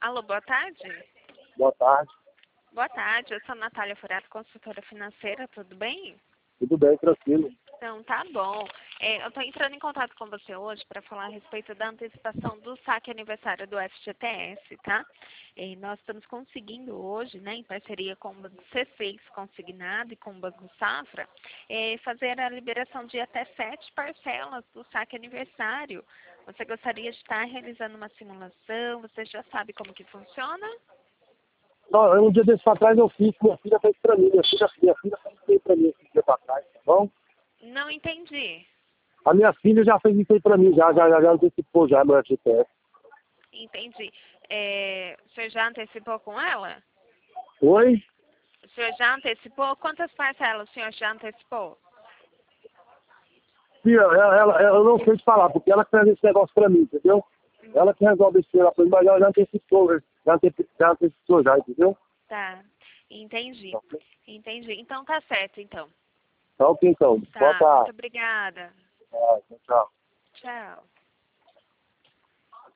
Alô, boa tarde. Boa tarde. Boa tarde, eu sou a Natália Furato, consultora financeira, tudo bem? Tudo bem, tranquilo. Então, tá bom. Eu estou entrando em contato com você hoje para falar a respeito da antecipação do saque aniversário do FGTS, tá? Nós estamos conseguindo hoje, né, em parceria com o Banco C6 Consignado e com o Banco Safra, fazer a liberação de até 7 parcelas do saque aniversário. Você gostaria de estar realizando uma simulação? Você já sabe como que funciona? Não, um dia desse pra trás eu fiz, minha filha fez pra mim, minha filha fez pra mim esse dia pra trás, tá bom? Não entendi. A minha filha já fez isso aí pra mim, já antecipou já meu FGTS. Entendi. O senhor já antecipou com ela? Oi? O senhor já antecipou? Quantas parcelas o senhor já antecipou? Filha, eu não sei te falar, porque ela que fez esse negócio pra mim, entendeu? Ela que resolve esse negócio pra mim, mas ela já antecipou já, entendeu? Tá. Entendi. Entendi. Então tá certo, então. Tá ok, então. Boa Tá. Muito tarde. obrigada. Tchau. Tchau.